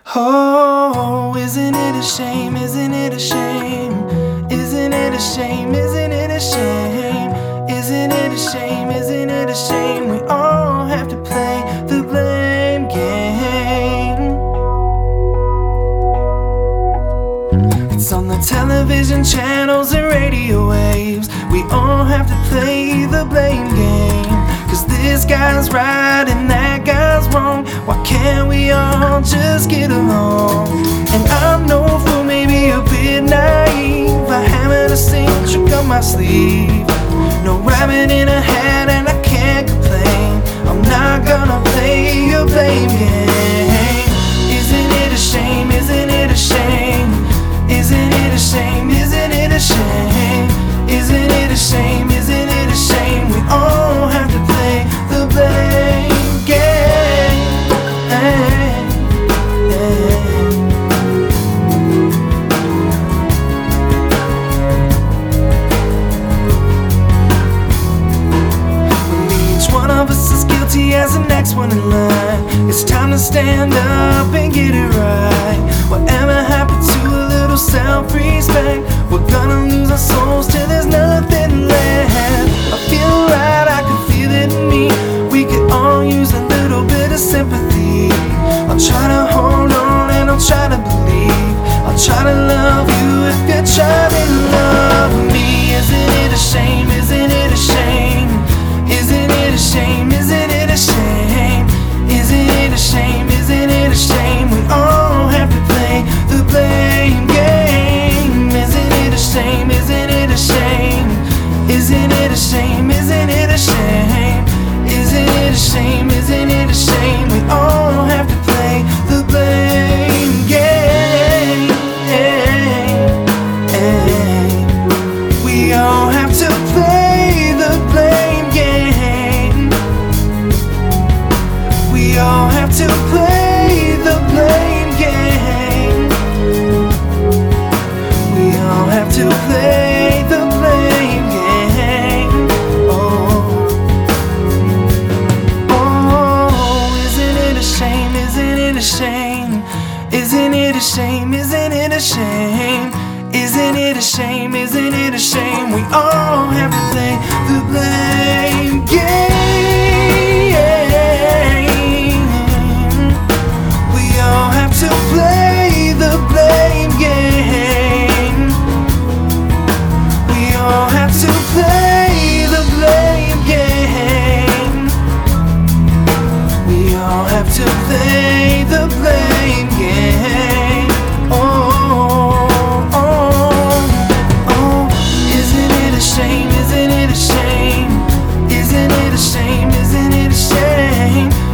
Oh, isn't it a shame, isn't it a shame? Isn't it a shame, isn't it a shame? Isn't it a shame, isn't it a shame? We all have to play the blame game. It's on the television channels and radio waves. We all have to play the blame game. 'Cause this guy's right and that guy's wrong. Why can't we all just get along? And I'm no fool, maybe a bit naive. I haven't a single trick up my sleeve. No rabbit in a hat and I can't complain. I'm not gonna play your blame game. Isn't it a shame, isn't it a shame? Isn't it a shame, isn't it a shame? Isn't it a shame, isn't it a shame? We all have to play the blame game. When each one of us is guilty as the next one in line, it's time to stand up and get it right. Whatever happened to a little self-respect? We're gonna lose our souls till there's nothing left. I feel right, I can feel it in me. We could all use a little bit of sympathy. I'll try to hold on and I'll try to believe. I'll try to love you if you try to love me. Isn't it a shame, isn't it a shame? Isn't it a shame, isn't it a shame? Isn't it a shame, isn't it a shame? We all have to play the blame game. Isn't it a shame, isn't it a shame? Isn't it a shame, isn't it a shame? Isn't it a shame, isn't it a shame? We all have to play the blame game. We all have to play the blame game. We all have to play the blame game. We all have to play the blame game. Oh, isn't it a shame, isn't it a shame? Isn't it a shame, isn't it a shame? Isn't it a shame, isn't it a shame? We all have to play the blame game. We all have to play the blame game. We all have to play the blame game. We all have to play the blame game. Isn't it a shame, isn't it a shame? Isn't it a shame, isn't it a shame?